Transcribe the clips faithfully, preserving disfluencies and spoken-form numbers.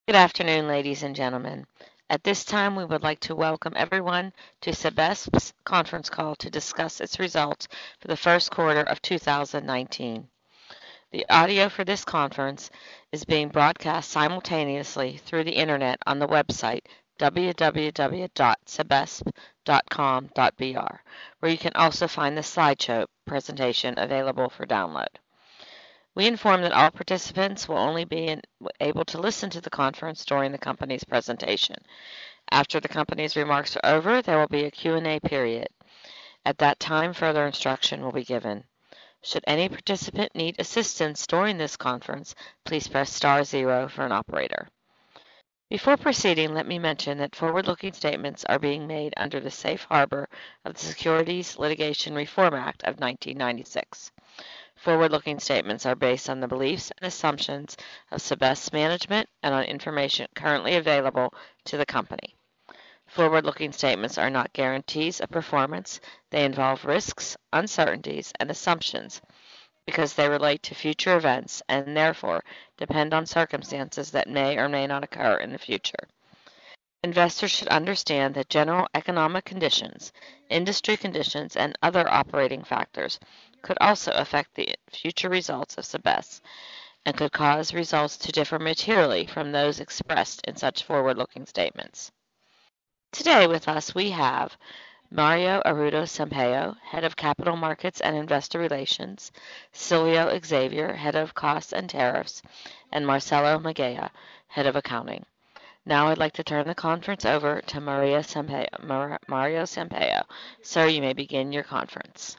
Good afternoon, ladies and gentlemen. At this time, we would like to welcome everyone to Sebesp's conference call to discuss its results for the first quarter of two thousand nineteen. The audio for this conference is being broadcast simultaneously through the internet on the website w w w dot sebesp dot com dot b r, where you can also find the slideshow presentation available for download. We inform that all participants will only be in, able to listen to the conference during the company's presentation. After the company's remarks are over, there will be a Q and A period. At that time, further instruction will be given. Should any participant need assistance during this conference, please press star zero for an operator. Before proceeding, let me mention that forward-looking statements are being made under the safe harbor of the Securities Litigation Reform Act of nineteen ninety-six. Forward-looking statements are based on the beliefs and assumptions of Sebesp's management and on information currently available to the company. Forward-looking statements are not guarantees of performance. They involve risks, uncertainties, and assumptions because they relate to future events and therefore depend on circumstances that may or may not occur in the future. Investors should understand that general economic conditions, industry conditions, and other operating factors could also affect the future results of Sebesp and could cause results to differ materially from those expressed in such forward-looking statements. Today with us we have Mario Arruda Sampaio, Head of Capital Markets and Investor Relations, Silvio Xavier, Head of Costs and Tariffs, and Marcelo Magea, Head of Accounting. Now I'd like to turn the conference over to Maria Sampaio, Mar- Mario Sampaio. Sir, you may begin your conference.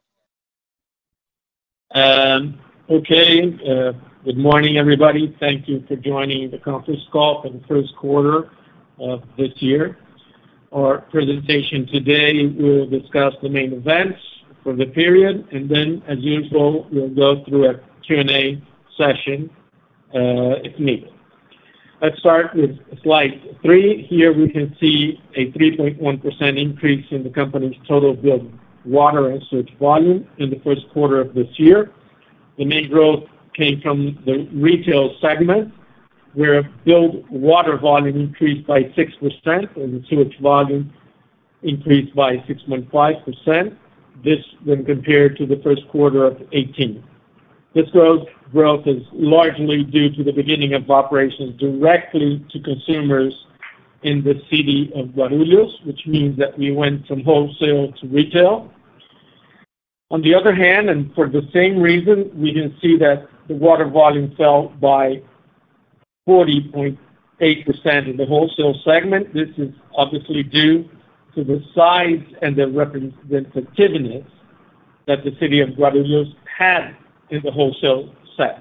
Um, okay, uh, good morning, everybody. Thank you for joining the conference call for the first quarter of this year. Our presentation today will discuss the main events for the period, and then, as usual, we'll go through a Q and A session uh, if needed. Let's start with slide three. Here we can see a three point one percent increase in the company's total billed water and sewage volume in the first quarter of this year. The main growth came from the retail segment, where billed water volume increased by six percent and the sewage volume increased by six point five percent. This when compared to the first quarter of eighteen. This growth, growth is largely due to the beginning of operations directly to consumers in the city of Guarulhos, which means that we went from wholesale to retail. On the other hand, and for the same reason, we can see that the water volume fell by forty point eight percent in the wholesale segment. This is obviously due to the size and the representativeness that the city of Guarulhos had in the wholesale segment.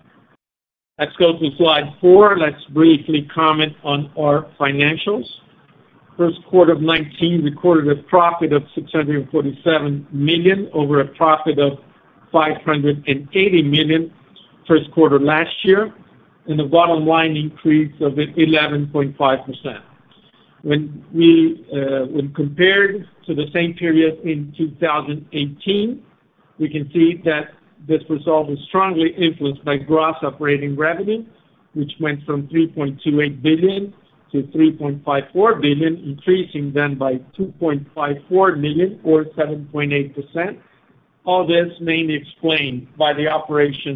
Let's go to slide four. Let's briefly comment on our financials. First quarter of nineteen recorded a profit of six hundred forty-seven million over a profit of five hundred eighty million first quarter last year, and the bottom line increase of eleven point five percent. When we uh, when compared to the same period in two thousand eighteen, we can see that this result is strongly influenced by gross operating revenue, which went from three point two eight billion to three point five four billion, increasing then by two point five four million or seven point eight percent. All this mainly explained by the operations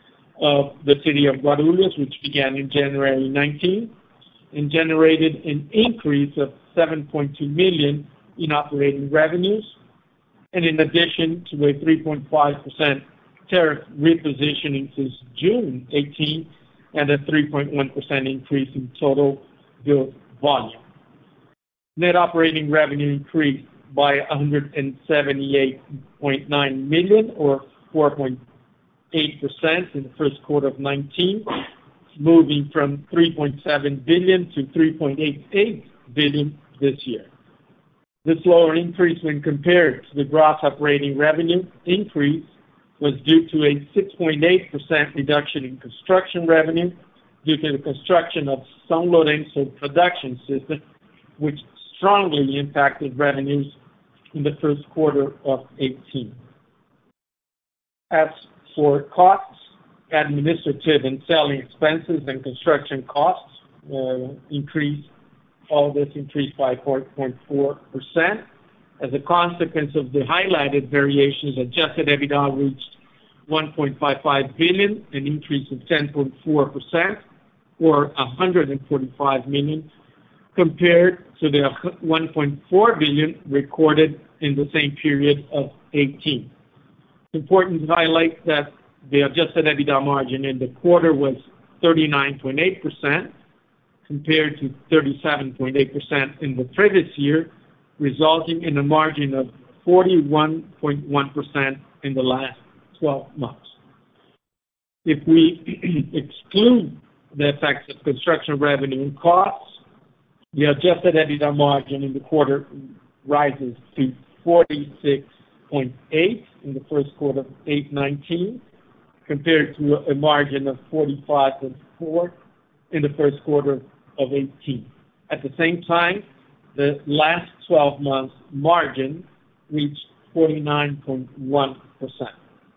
of the city of Guarulhos, which began in January nineteenth and generated an increase of seven point two million in operating revenues, and in addition to a three point five percent tariff repositioning since June eighteenth and a three point one percent increase in total billed volume. Net operating revenue increased by one hundred seventy-eight point nine million or four point eight percent in the first quarter of nineteen, moving from three point seven billion to three point eight eight billion this year. This lower increase when compared to the gross operating revenue increase was due to a six point eight percent reduction in construction revenue due to the construction of São Lourenço production system, which strongly impacted revenues in the first quarter of eighteen. As for costs, administrative and selling expenses and construction costs uh, increased. All this increased by four point four percent. As a consequence of the highlighted variations, adjusted EBITDA reached one point five five billion dollars, an increase of ten point four percent, or one hundred forty-five million dollars, compared to the one point four billion dollars recorded in the same period of eighteen. It's important to highlight that the adjusted EBITDA margin in the quarter was thirty-nine point eight percent, compared to thirty-seven point eight percent in the previous year, resulting in a margin of forty-one point one percent in the last twelve months. If we exclude the effects of construction revenue and costs, the adjusted EBITDA margin in the quarter rises to forty-six point eight in the first quarter of eight nineteen, compared to a margin of forty-five point four in the first quarter of eighteen. At the same time, the last twelve months margin reached forty-nine point one percent.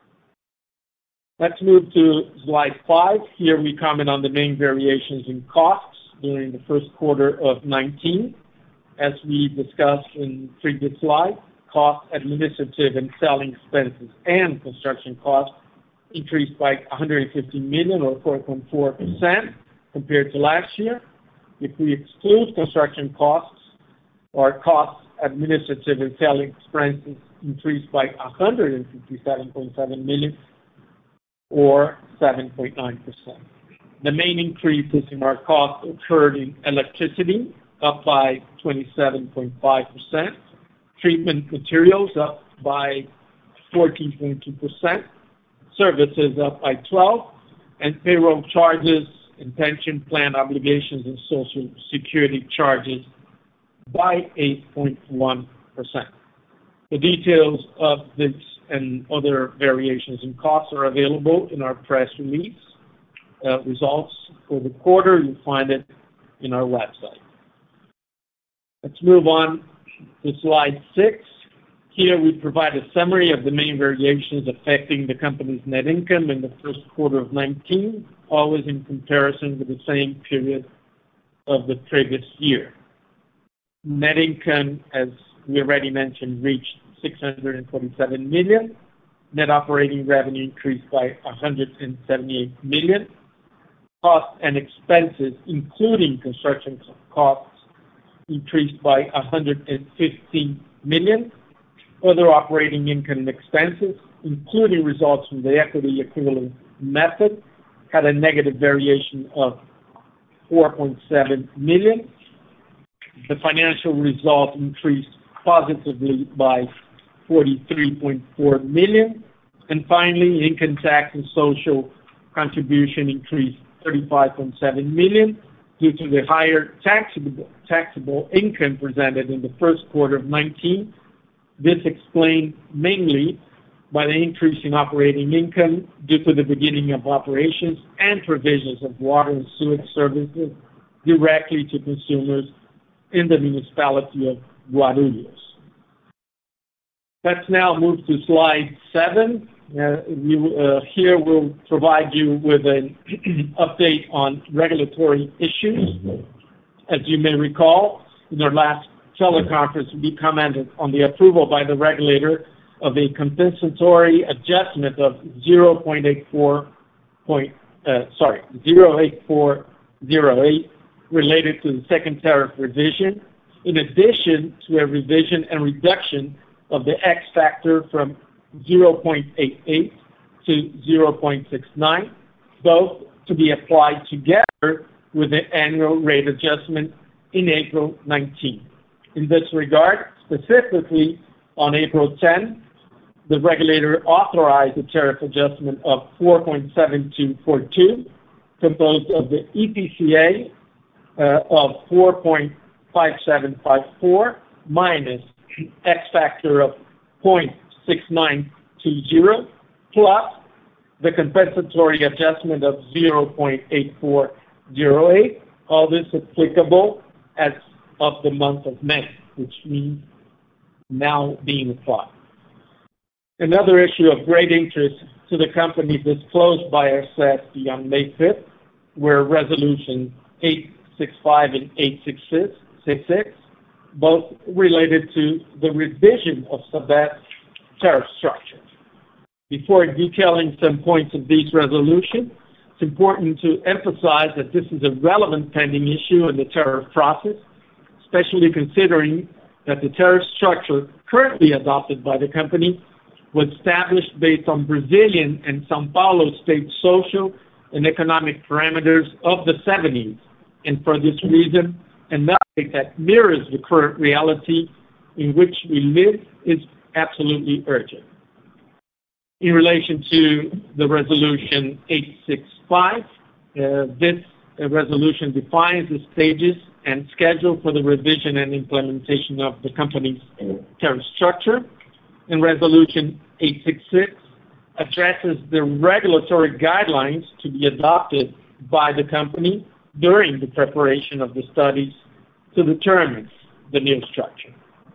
Let's move to slide five. Here we comment on the main variations in costs during the first quarter of nineteen. As we discussed in previous slides, cost, administrative and selling expenses and construction costs increased by one hundred fifty million dollars or four point four percent compared to last year. If we exclude construction costs, our costs, administrative and selling expenses increased by one hundred fifty-seven point seven million dollars or seven point nine percent. The main increases in our costs occurred in electricity, up by twenty-seven point five percent, treatment materials up by fourteen point two percent, services up by twelve percent, and payroll charges and pension plan obligations and social security charges by eight point one percent. The details of this and other variations in costs are available in our press release. Uh, results for the quarter, you'll find it in our website. Let's move on to slide six. Here we provide a summary of the main variations affecting the company's net income in the first quarter of nineteen, always in comparison with the same period of the previous year. Net income, as we already mentioned, reached six hundred forty-seven million dollars. Net operating revenue increased by one hundred seventy-eight million dollars. Costs and expenses, including construction costs, increased by one hundred fifteen million dollars. Other operating income and expenses, including results from the equity equivalent method, had a negative variation of four point seven million dollars. The financial result increased positively by forty-three point four million dollars. And finally, income tax and social contribution increased thirty-five point seven million dollars due to the higher taxable, taxable income presented in the first quarter of nineteen. This explained mainly by the increase in operating income due to the beginning of operations and provisions of water and sewage services directly to consumers in the municipality of Guarulhos. Let's now move to slide seven. Uh, we, uh, here we'll provide you with an update on regulatory issues. As you may recall, in our last teleconference, we commented on the approval by the regulator of a compensatory adjustment of zero point eight four point, uh, sorry, zero eight four zero eight related to the second tariff revision, in addition to a revision and reduction of the X factor from zero point eight eight to zero point six nine, both to be applied together with the annual rate adjustment in April nineteenth. In this regard, specifically on April tenth, the regulator authorized a tariff adjustment of four point seven two four two, composed of the E P C A uh, of four point five seven five four minus X factor of zero point six nine two zero plus the compensatory adjustment of zero point eight four zero eight, all this applicable as of the month of May, which means now being applied. Another issue of great interest to the company disclosed by our S A S B on May fifth were Resolution eight sixty-five and eight sixty-six, both related to the revision of Sabesp tariff structure. Before detailing some points of these resolutions, it's important to emphasize that this is a relevant pending issue in the tariff process, especially considering that the tariff structure currently adopted by the company was established based on Brazilian and São Paulo state social and economic parameters of the seventies, and for this reason, an update that mirrors the current reality in which we live is absolutely urgent. In relation to the resolution eight sixty-five, uh, this uh, resolution defines the stages and schedule for the revision and implementation of the company's tariff structure. And resolution eight sixty-six addresses the regulatory guidelines to be adopted by the company during the preparation of the studies to determine the new structure.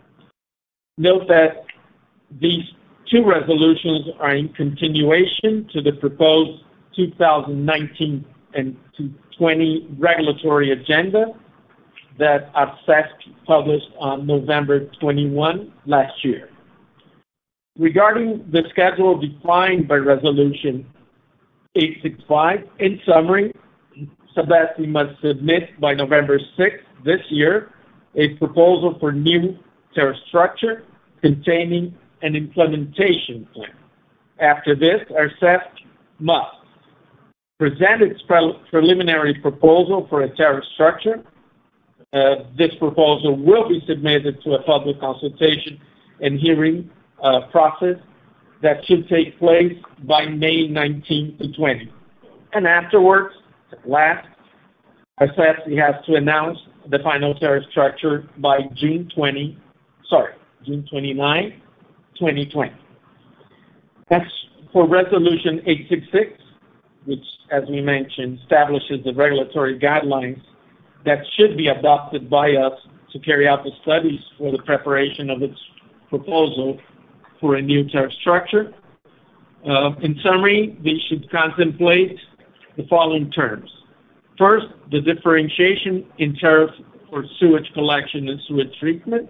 Note that these two resolutions are in continuation to the proposed two thousand nineteen and twenty regulatory agenda that ARCESP published on November twenty-first last year. Regarding the schedule defined by Resolution eight sixty-five, in summary, Sabesp must submit by November sixth this year a proposal for new tariff structure containing an implementation plan. After this, ARCESP must present its pre- preliminary proposal for a tariff structure. Uh, this proposal will be submitted to a public consultation and hearing uh, process that should take place by May nineteenth to twentieth. And afterwards, last, ARCESP has to announce the final tariff structure by June twentieth, sorry, June twenty-ninth, twenty twenty. That's for Resolution eight sixty-six, which, as we mentioned, establishes the regulatory guidelines that should be adopted by us to carry out the studies for the preparation of its proposal for a new tariff structure. Uh, in summary, these should contemplate the following terms. First, the differentiation in tariff for sewage collection and sewage treatment,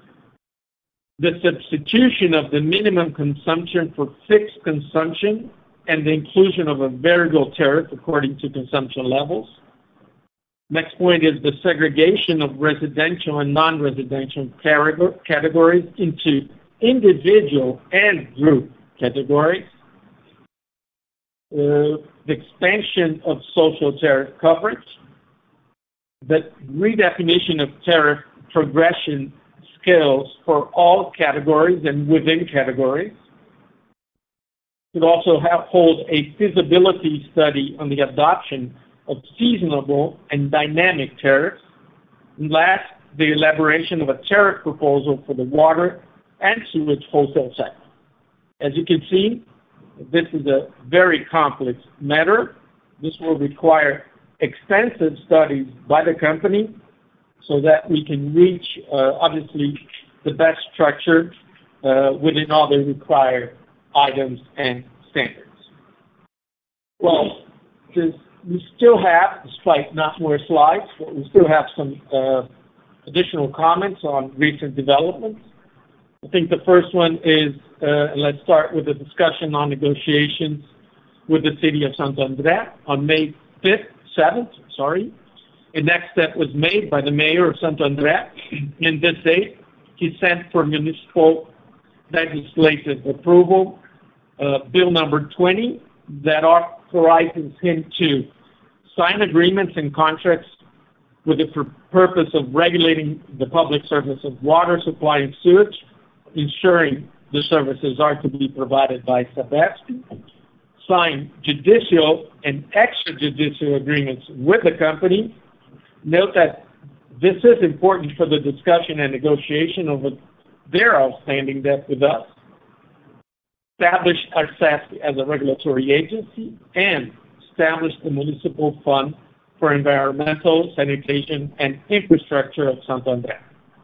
the substitution of the minimum consumption for fixed consumption, and the inclusion of a variable tariff according to consumption levels. Next point is the segregation of residential and non-residential categories into individual and group categories. Uh, the expansion of social tariff coverage, the redefinition of tariff progression scales for all categories and within categories. It also have, hold a feasibility study on the adoption of seasonable and dynamic tariffs. And last, the elaboration of a tariff proposal for the water and sewage wholesale sector. As you can see, this is a very complex matter. This will require extensive studies by the company so that we can reach, uh, obviously, the best structure uh, within all the required items and standards. Well, this, we still have, despite not more slides, but we still have some uh, additional comments on recent developments. I think the first one is, uh, let's start with a discussion on negotiations with the city of Santo André on May fifth, seventh, sorry. A next step was made by the mayor of Santo André. In this date, he sent for municipal legislative approval uh, bill number twenty that authorizes him to sign agreements and contracts with the pur- purpose of regulating the public service of water supply and sewage, ensuring the services are to be provided by Sabesp, sign judicial and extrajudicial agreements with the company. Note that this is important for the discussion and negotiation over their outstanding debt with us, establish ARCESP as a regulatory agency, and establish the Municipal Fund for Environmental, Sanitation, and Infrastructure of Santo André.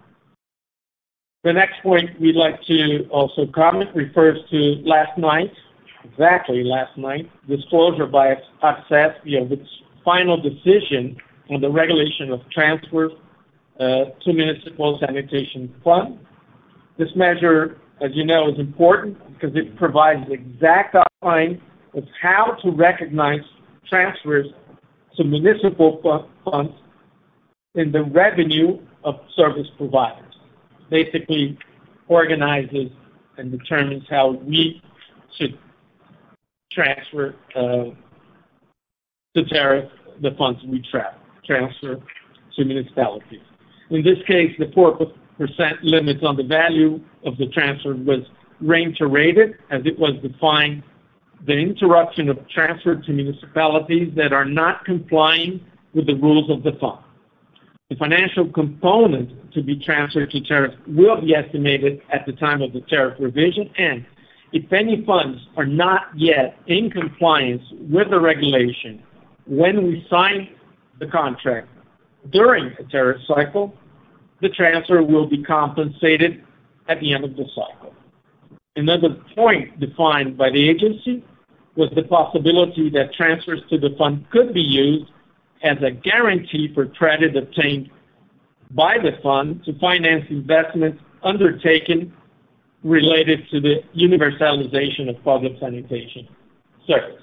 The next point we'd like to also comment refers to last night, exactly last night, disclosure by ARCESP of its final decision on the regulation of transfers uh, to municipal sanitation fund. This measure, as you know, is important because it provides the exact outline of how to recognize transfers to municipal funds in the revenue of service providers. Basically, organizes and determines how we should transfer uh, to tariff the funds we tra- transfer to municipalities. In this case, the four percent limit on the value of the transfer was reiterated as it was defined the interruption of transfer to municipalities that are not complying with the rules of the fund. The financial component to be transferred to tariff will be estimated at the time of the tariff revision, and if any funds are not yet in compliance with the regulation when we sign the contract during a tariff cycle, the transfer will be compensated at the end of the cycle. Another point defined by the agency was the possibility that transfers to the fund could be used as a guarantee for credit obtained by the fund to finance investments undertaken related to the universalization of public sanitation services.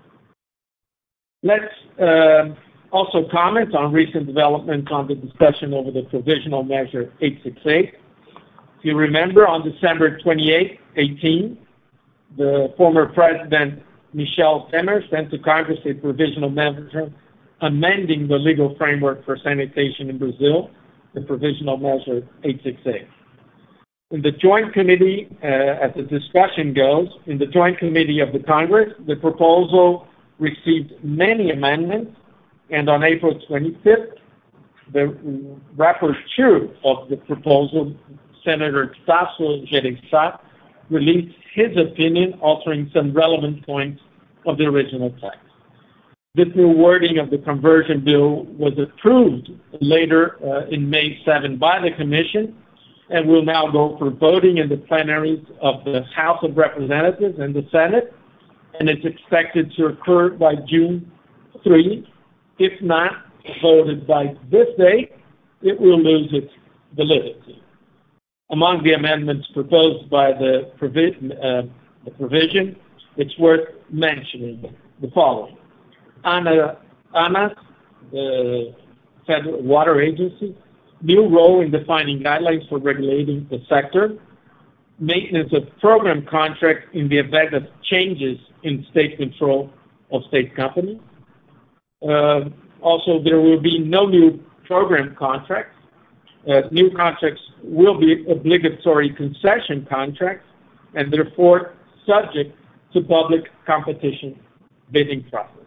Let's uh, also comment on recent developments on the discussion over the provisional measure eight sixty-eight. If you remember, on December twenty-eighth, eighteen, the former President Michel Temer sent to Congress a provisional measure amending the legal framework for sanitation in Brazil, the provisional measure eight sixty-eight. In the Joint Committee, uh, as the discussion goes, in the Joint Committee of the Congress, the proposal received many amendments, and on April twenty-fifth, the rapporteur of the proposal, Senator Tasso Gereissati, released his opinion, altering some relevant points of the original text. This new wording of the conversion bill was approved later uh, in May seventh by the Commission and will now go for voting in the plenaries of the House of Representatives and the Senate, and it's expected to occur by June third. If not voted by this date, it will lose its validity. Among the amendments proposed by the, provi- uh, the provision, it's worth mentioning the following. ANA, ANAS, the Federal Water Agency, new role in defining guidelines for regulating the sector, maintenance of program contracts in the event of changes in state control of state companies. Uh, also, there will be no new program contracts. Uh, new contracts will be obligatory concession contracts and therefore subject to public competition bidding processes.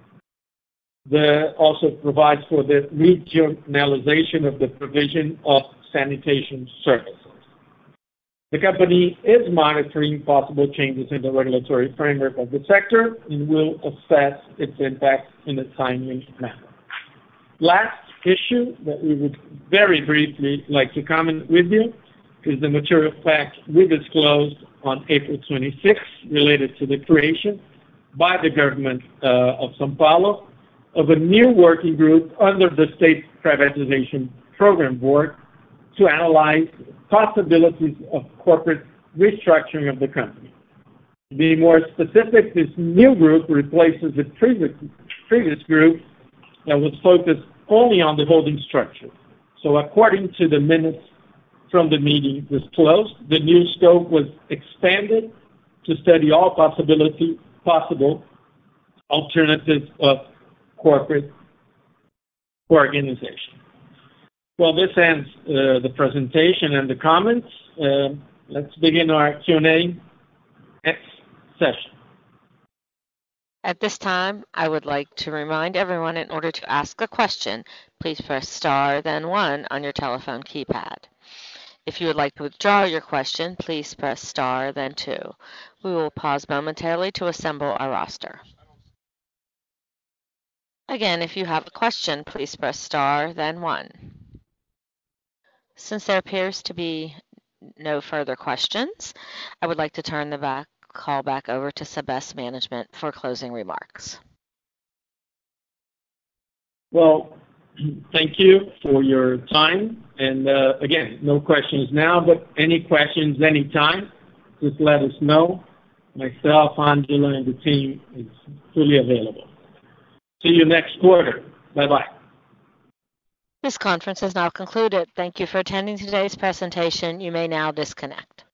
The also provides for the regionalization of the provision of sanitation services. The company is monitoring possible changes in the regulatory framework of the sector and will assess its impact in a timely manner. Last issue that we would very briefly like to comment with you is the material fact we disclosed on April twenty-sixth related to the creation by the government uh, of São Paulo of a new working group under the State Privatization Program Board to analyze possibilities of corporate restructuring of the company. To be more specific, this new group replaces the previous, previous group that was focused only on the holding structure. So according to the minutes from the meeting disclosed, the new scope was expanded to study all possibility, possible alternatives of corporate organization. Well, this ends uh, the presentation and the comments. Uh, let's begin our Q and A session. At this time, I would like to remind everyone in order to ask a question, please press star, then one on your telephone keypad. If you would like to withdraw your question, please press star, then two. We will pause momentarily to assemble our roster. Again, if you have a question, please press star, then one. Since there appears to be no further questions, I would like to turn the back, call back over to Sabes Management for closing remarks. Well, thank you for your time. And uh, again, no questions now, but any questions anytime, just let us know. Myself, Angela, and the team is fully available. See you next quarter. Bye-bye. This conference is now concluded. Thank you for attending today's presentation. You may now disconnect.